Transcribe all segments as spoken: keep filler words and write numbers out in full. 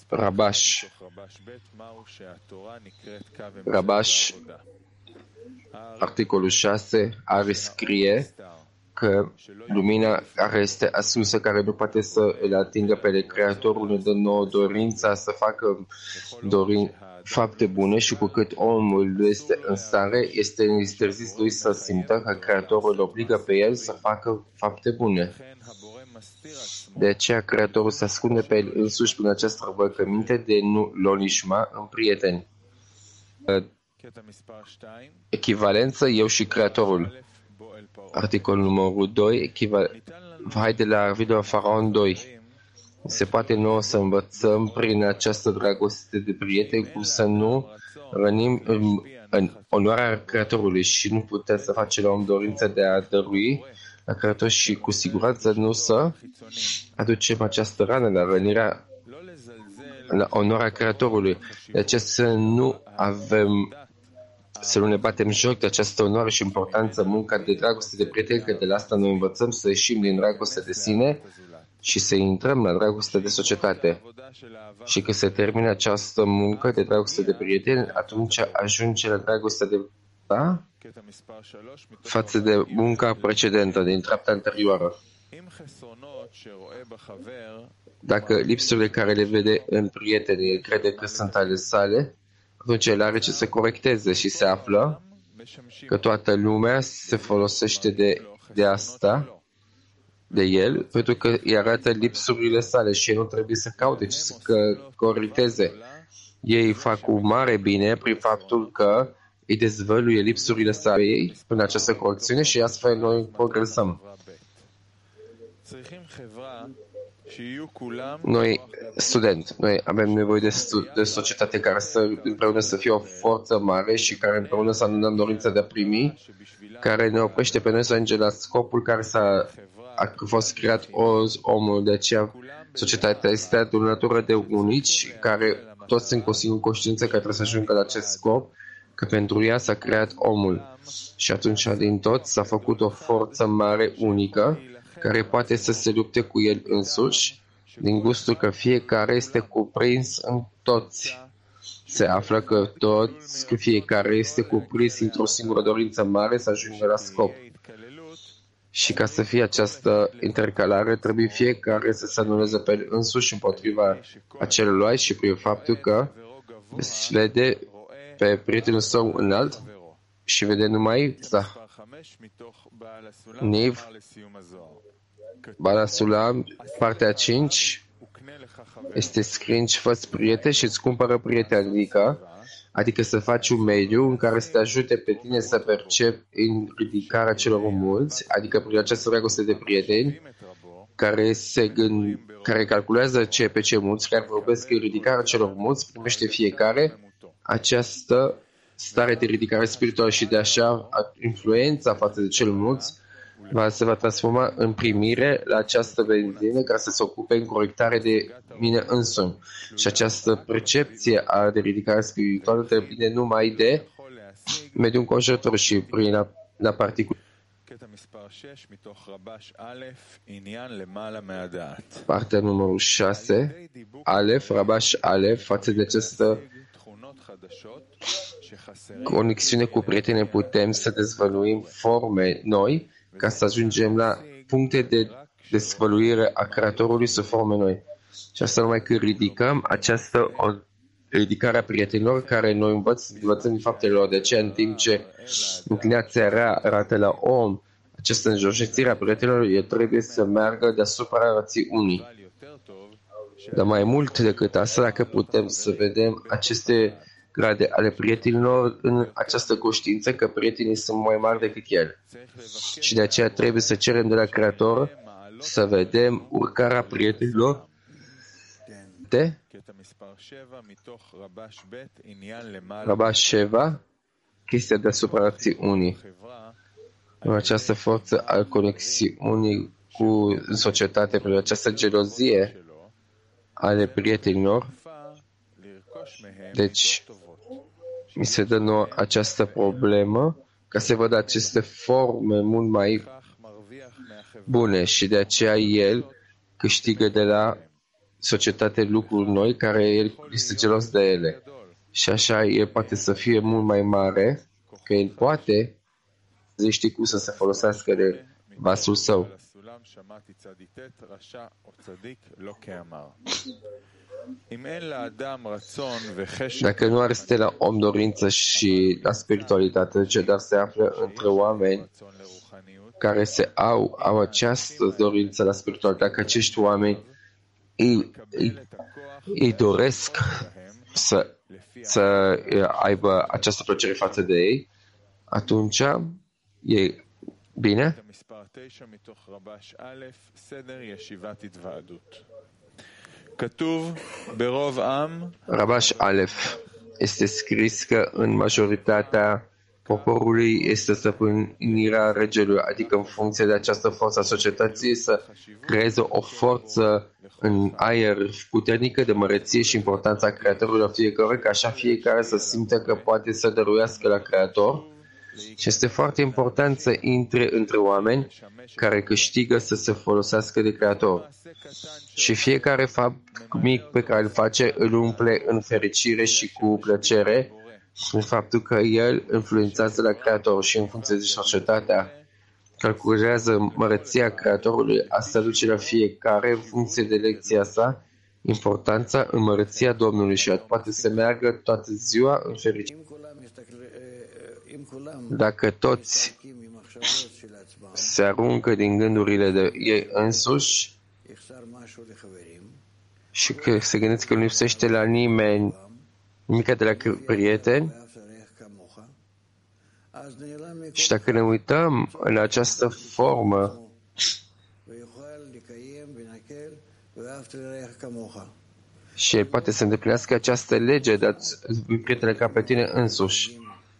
Rabash. Rabash, articolul șase, are scrie că lumina care este ascunsă, care nu poate să îl atingă pe Creatorul, ne dă nouă dorința să facă dorin, fapte bune și cu cât omul este în stare, este interzis lui să simtă că Creatorul îl obligă pe el să facă fapte bune. De aceea Creatorul se ascunde pe el însuși prin această rugăminte de nu lolishma în prieteni. Echivalență, eu și Creatorul. Articolul numărul doi, echival... hai de la video Faraon doi. Se poate nouă să învățăm prin această dragoste de prieteni cum să nu rănim în, în onoarea Creatorului și nu putem să facem la om dorința de a dărui la Creator și cu siguranță nu să aducem această rană la rănirea la onoarea Creatorului. De aceea să nu avem să nu ne batem joc de această onoare și importanță, munca de dragoste de prieteni, că de la asta noi învățăm să ieșim din dragoste de sine și să intrăm la dragoste de societate. Și că se termină această muncă de dragoste de prieteni, atunci ajunge la dragoste de da? față de munca precedentă, din treapta anterioară. Dacă lipsurile care le vede în prieteni, el crede că sunt ale sale, atunci el are ce să corecteze și se află că toată lumea se folosește de, de asta, de el, pentru că îi arată lipsurile sale și el nu trebuie să caute, ci să corecteze. Ei fac un mare bine prin faptul că îi dezvăluie lipsurile sale ei prin această corecțiune și astfel noi progresăm. Noi, student, noi avem nevoie de, stu- de societate care să împreună să fie o forță mare și care împreună să anulăm dorința de a primi, care ne oprește pe noi să ajungem la scopul care s-a a fost creat omul. De aceea societatea este adunătură de unici care toți sunt cu o singură conștiință că trebuie să ajungă la acest scop, că pentru ea s-a creat omul. Și atunci din tot s-a făcut o forță mare unică care poate să se lupte cu el însuși, din gustul că fiecare este cuprins în toți. Se află că toți, că fiecare este cuprins într-o singură dorință mare să ajungă la scop. Și ca să fie această intercalare, trebuie fiecare să se anuleze pe el însuși împotriva acelui și prin faptul că vede pe prietenul său înalt și vede numai da. Niv, Bala Sulam, partea cinci, este scris, fă-ți prieteni și îți cumpără prieteni, adică, adică să faci un mediu în care să te ajute pe tine să percepi în ridicarea celor mulți, adică prin această dragoste de prieteni, care, se gând, care calculează ce pe ce mulți, care vorbesc în ridicarea celor mulți, primește fiecare această stare de ridicare spirituală și de așa influența față de cel mulți va, se va transforma în primire la această benzină care să se ocupe în corectare de mine însumi. Și această percepție a de ridicare spirituală trebuie numai de mediul înconjurător și prin la, la particule. Partea numărul șase, Alef, Rabash Alef, față de această conexiune cu prieteni putem să dezvăluim forme noi ca să ajungem la puncte de dezvăluire a Creatorului sub forme noi. Și asta numai când ridicăm această ridicare a prietenilor care noi învăț, învățăm din faptele lor. De aceea, în timp ce inclinația rea arată la om, această înjosire a prietenilor, el trebuie să meargă deasupra rațiunii. Dar mai mult decât asta, dacă putem să vedem aceste grade ale prietenilor în această conștiință că prietenii sunt mai mari decât el. Și de aceea trebuie să cerem de la Creator să vedem urcarea prietenilor de Rabash Sheva, chestia deasupra rațiunii. În această forță al conexiunii cu societate, prin această gelozie ale prietenilor. Deci, mi se dă nouă această problemă ca să văd aceste forme mult mai bune și de aceea el câștigă de la societate lucruri noi care el este gelos de ele. Și așa el poate să fie mult mai mare, că el poate să știe cum să se folosească de vasul său. Dacă nu are să la om dorință și la spiritualitate, ce dar se află între oameni care se au, au această dorință la spiritualitate, că acești oameni îi, îi, îi doresc să, să aibă această plăcere față de ei, atunci e bine. Rabash Alef este scris că în majoritatea poporului este stăpânirea regelui, adică în funcție de această forță a societății să creeze o forță în aer puternică de măreție și importanța Creatorului la fiecare, ca așa fiecare să simte că poate să dăruiască la Creator. Și este foarte important să intre între oameni care câștigă să se folosească de Creator. Și fiecare fapt mic pe care îl face îl umple în fericire și cu plăcere, în faptul că el influențează la Creator și în funcție de societatea calculează măreția Creatorului, asta duce la fiecare în funcție de lecția sa, importanța în măreția Domnului și poate să meargă toată ziua în fericire. Dacă toți se aruncă din gândurile de ei însuși și că se gândesc că nu lipsește la nimeni nimic de la prieteni, și dacă ne uităm în această formă și el poate să îndeplinească această lege de a-ți prietene ca pe tine însuși,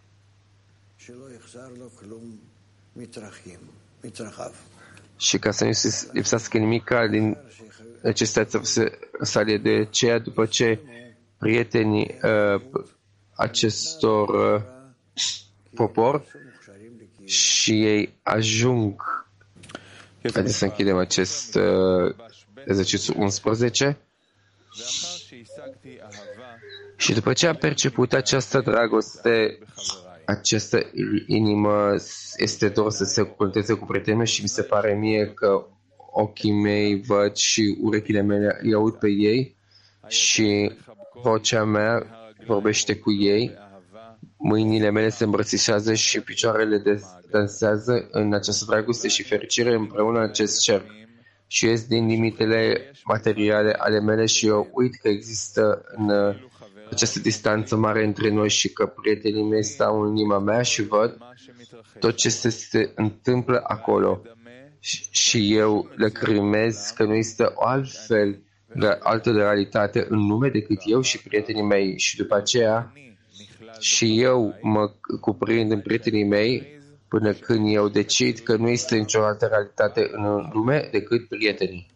și ca să nu se lipsească nimic din necesitatea sale, de aceea după ce prietenii uh, acestor uh, popor și ei ajung, haideți să închidem acest uh, exercițiu unsprezece, și după ce am perceput această dragoste, această inimă este dor să se conteze cu prietenii și mi se pare mie că ochii mei văd și urechile mele îi aud pe ei și vocea mea vorbește cu ei, mâinile mele se îmbrățișează și picioarele dansează în această dragoste și fericire împreună în acest cerc. Și ies din limitele materiale ale mele și eu uit că există în această distanță mare între noi și că prietenii mei stau în inima mea și văd tot ce se, se întâmplă acolo. Și eu le crimez că nu există o altfel de altă realitate în lume decât eu și prietenii mei. Și după aceea și eu mă cuprind în prietenii mei până când eu decid că nu există nicio altă realitate în lume decât prietenii.